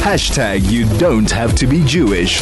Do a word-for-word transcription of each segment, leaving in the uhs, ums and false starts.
Hashtag you don't have to be Jewish.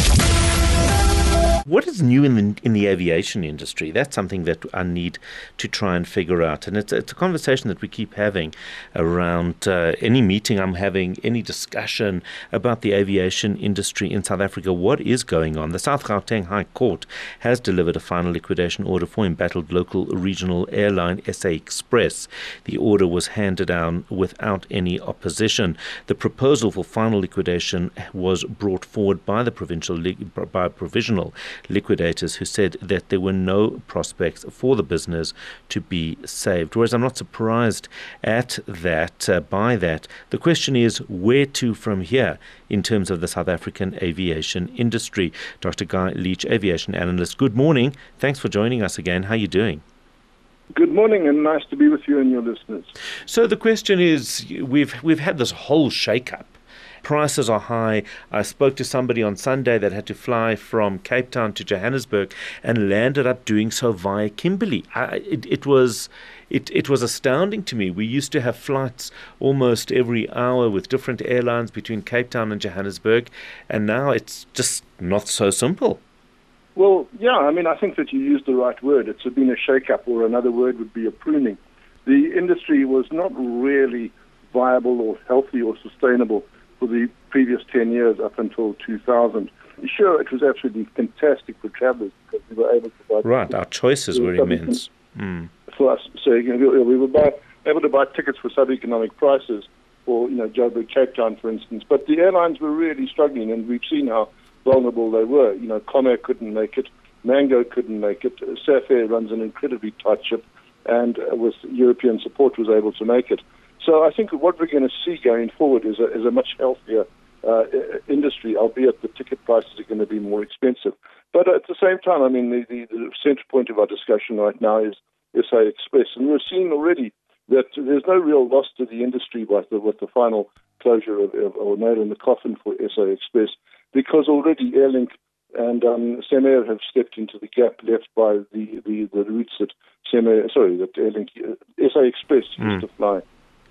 What is new in the in the aviation industry? That's something that I need to try and figure out. And it's, it's a conversation that we keep having around uh, any meeting I'm having, any discussion about the aviation industry in South Africa. What is going on? The South Gauteng High Court has delivered a final liquidation order for embattled local regional airline S A Express. The order was handed down without any opposition. The proposal for final liquidation was brought forward by the provincial by provisional liquidators, who said that there were no prospects for the business to be saved. Whereas I'm not surprised at that, uh, by that. The question is, where to from here in terms of the South African aviation industry? Doctor Guy Leach, aviation analyst, good morning. Thanks for joining us again. How are you doing? Good morning, and nice to be with you and your listeners. So the question is, we've we've had this whole shake-up. Prices are high. I spoke to somebody on Sunday that had to fly from Cape Town to Johannesburg and landed up doing so via Kimberley. I, it, it was it, it was astounding to me. We used to have flights almost every hour with different airlines between Cape Town and Johannesburg, and now it's just not so simple. Well, yeah, I mean, I think that you used the right word. It's been a shake-up, or another word would be a pruning. The industry was not really viable or healthy or sustainable for the previous ten years up until two thousand. Sure, it was absolutely fantastic for travellers because we were able to buy... Right, our choices were immense. Mm. For us, so you know, we were buy, able to buy tickets for sub-economic prices for, you know, Joburg, Cape Town, for instance. But the airlines were really struggling, and we've seen how vulnerable they were. You know, Comair couldn't make it, Mango couldn't make it, Safair runs an incredibly tight ship, and uh, with European support was able to make it. So I think what we're going to see going forward is a, is a much healthier uh, industry, albeit the ticket prices are going to be more expensive. But at the same time, I mean, the, the, the center point of our discussion right now is S A Express. And we're seeing already that there's no real loss to the industry with the, with the final closure of, of, or nail in the coffin for S A Express, because already Airlink and um, Semair have stepped into the gap left by the, the, the routes that Semair, sorry, that Airlink, uh, S A Express used mm. to fly.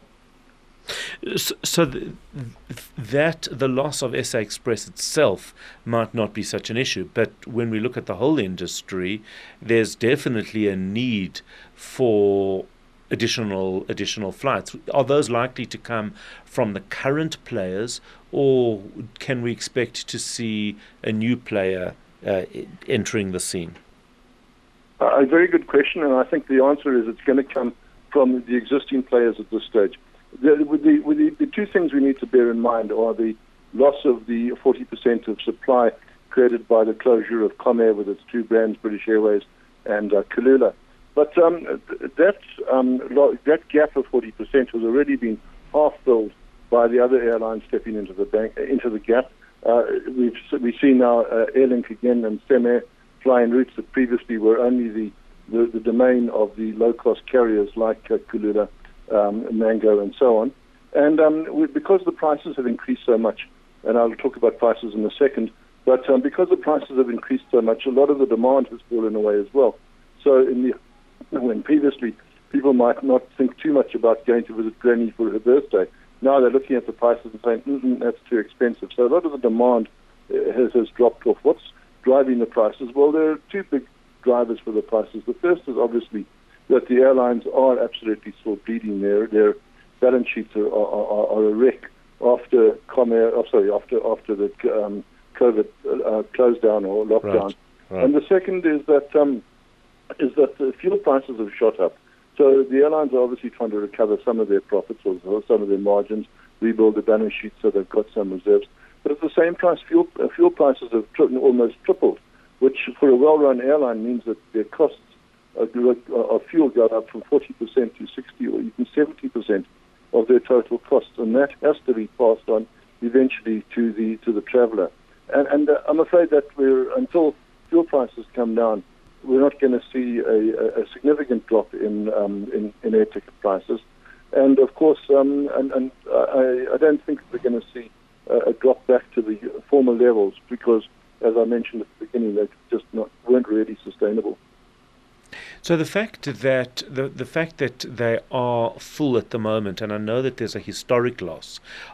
So, so the, that the loss of S A Express itself might not be such an issue, but when we look at the whole industry, there's definitely a need for additional additional flights. Are those likely to come from the current players, or can we expect to see a new player uh, entering the scene? Uh, a very good question, and I think the answer is it's going to come from the existing players at this stage. The, with the, with the, the two things we need to bear in mind are the loss of the forty percent of supply created by the closure of Comair with its two brands, British Airways and uh, Kulula. But um, that um, that gap of forty percent has already been half filled by the other airlines stepping into the bank, into the gap. Uh, we've we see now uh, Airlink again and Semair flying routes that previously were only the, the, the domain of the low-cost carriers like uh, Kulula, um, Mango, and so on. And um, we, because the prices have increased so much, and I'll talk about prices in a second, but um, because the prices have increased so much, a lot of the demand has fallen away as well. So in the when previously people might not think too much about going to visit Granny for her birthday, now they're looking at the prices and saying, mm-mm, that's too expensive. So a lot of the demand uh, has, has dropped off. What's driving the prices? Well, there are two big drivers for the prices. The first is obviously that the airlines are absolutely still bleeding. Their their balance sheets are, are, are a wreck after Comair, oh, sorry, after after the um, COVID uh, closed down or lockdown. Right. Right. And the second is that um, is that the fuel prices have shot up. So the airlines are obviously trying to recover some of their profits or some of their margins, rebuild the balance sheet so they've got some reserves. But at the same price, fuel uh, fuel prices have tri- almost tripled, which for a well-run airline means that their costs of, of fuel go up from forty percent to sixty or even seventy percent of their total costs, and that has to be passed on eventually to the to the traveller. And, and uh, I'm afraid that we're until fuel prices come down, we're not going to see a, a significant drop in, um, in in air ticket prices, and of course, um, and, and I, I don't think we're going to see a, a drop back to the former levels because, as I mentioned at the beginning, they just not weren't really sustainable. So the fact that the the fact that they are full at the moment, and I know that there's a historic loss,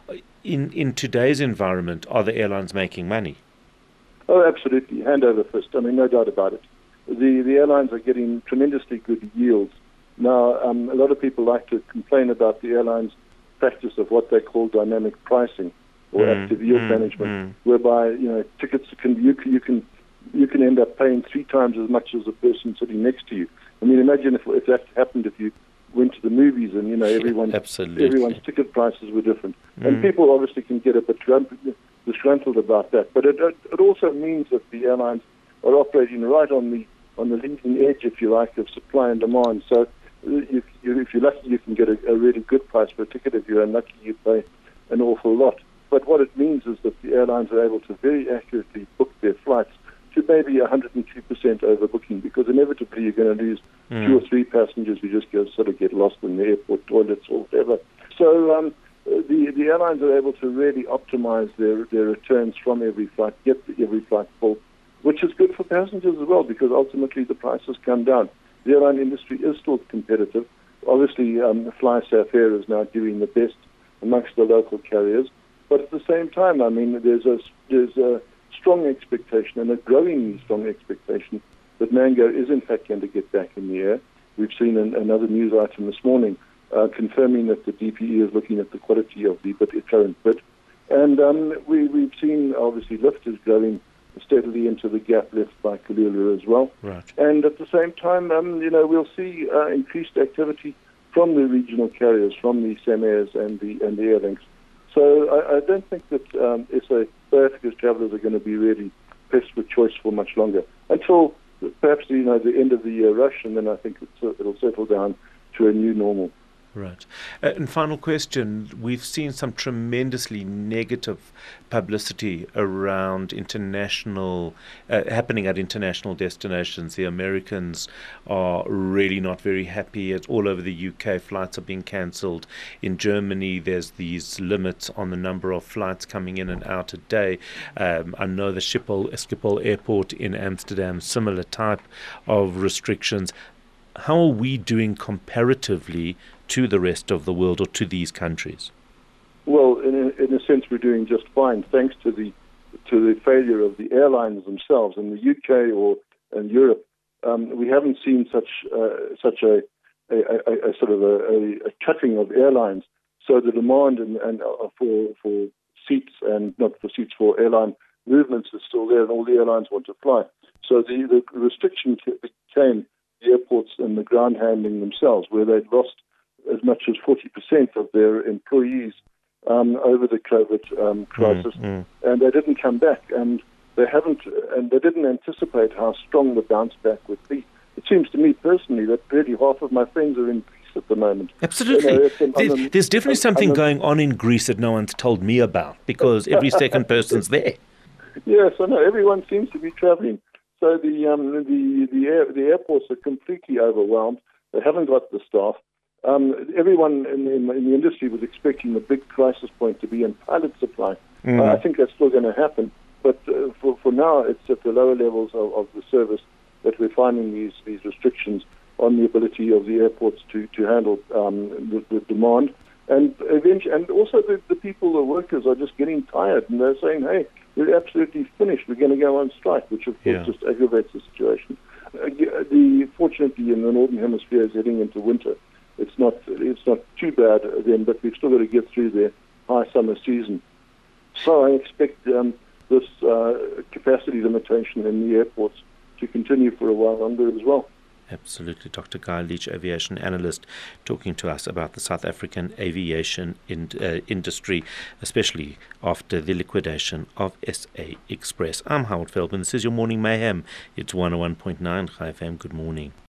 in, in today's environment, are the airlines making money? Oh, absolutely. Hand over fist. I mean, no doubt about it. The the airlines are getting tremendously good yields. Now, um, a lot of people like to complain about the airlines' practice of what they call dynamic pricing or Mm, active yield mm, management, mm. whereby you know tickets can you can you can you can end up paying three times as much as the person sitting next to you. I mean, imagine if if that happened if you went to the movies and you know everyone Absolutely. everyone's ticket prices were different, Mm. and people obviously can get a bit disgruntled disgruntled about that. But it it also means that the airlines are operating right on the on the leading edge, if you like, of supply and demand. So you, you, if you're lucky, you can get a, a really good price for a ticket. If you're unlucky, you pay an awful lot. But what it means is that the airlines are able to very accurately book their flights to maybe one hundred two percent overbooking, because inevitably you're going to lose Mm. two or three passengers who just go, sort of get lost in the airport toilets or whatever. So um, the the airlines are able to really optimize their, their returns from every flight, get every flight full, which is good for passengers as well, because ultimately the prices come down. The airline industry is still competitive. Obviously, um, FlySafe Air is now doing the best amongst the local carriers. But at the same time, I mean, there's a, there's a strong expectation and a growing strong expectation that Mango is in fact going to get back in the air. We've seen an, another news item this morning uh, confirming that the D P E is looking at the quality of the bid, current bid. And um, we, we've seen, obviously, Lyft is growing steadily into the gap left by Kulula as well. Right. And at the same time, um, you know, we'll see uh, increased activity from the regional carriers, from the Samairs and the and the Airlinks. So I, I don't think that um, S A, South Africa's travellers are going to be really pressed with choice for much longer, until perhaps, you know, the end of the year rush, and then I think it's, it'll settle down to a new normal. Right. Uh, and final question, we've seen some tremendously negative publicity around international, uh, happening at international destinations. The Americans are really not very happy. It's all over the U K. Flights are being cancelled. In Germany, there's these limits on the number of flights coming in and out a day. Um, I know the Schiphol, Schiphol Airport in Amsterdam, similar type of restrictions. How are we doing comparatively to the rest of the world or to these countries? Well, in a, in a sense, we're doing just fine, thanks to the to the failure of the airlines themselves. In the U K or in Europe, um, we haven't seen such uh, such a, a, a, a sort of a, a cutting of airlines. So the demand and, and uh, for for seats and not for seats for airline movements is still there, and all the airlines want to fly. So the, the restriction became the airports and the ground handling themselves, where they'd lost as much as forty percent of their employees um, over the COVID um, crisis, Mm, mm. and they didn't come back, and they haven't, and they didn't anticipate how strong the bounce back would be. It seems to me personally that really half of my friends are in Greece at the moment. Absolutely. You know, it's an- there's, I'm a- there's definitely I'm- something I'm a- going on in Greece that no one's told me about, because every second person's there. Yes, I know. Everyone seems to be traveling. So the um, the the, air, the airports are completely overwhelmed. They haven't got the staff. Um, everyone in, in, in the industry was expecting the big crisis point to be in pilot supply. Mm. Uh, I think that's still going to happen. But uh, for, for now, it's at the lower levels of, of the service that we're finding these, these restrictions on the ability of the airports to, to handle um, the, the demand. And eventually, and also the, the people, the workers, are just getting tired, and they're saying, hey, we're absolutely finished. We're going to go on strike, which, of course, Yeah. just aggravates the situation. Uh, the, fortunately, in the Northern Hemisphere is heading into winter. It's not it's not too bad then, but we've still got to get through the high summer season. So I expect um, this uh, capacity limitation in the airports to continue for a while longer as well. Absolutely. Doctor Guy Leach, aviation analyst, talking to us about the South African aviation in, uh, industry, especially after the liquidation of S A Express. I'm Howard Feldman. This is your Morning Mayhem. It's one oh one point nine Chai F M. Good morning.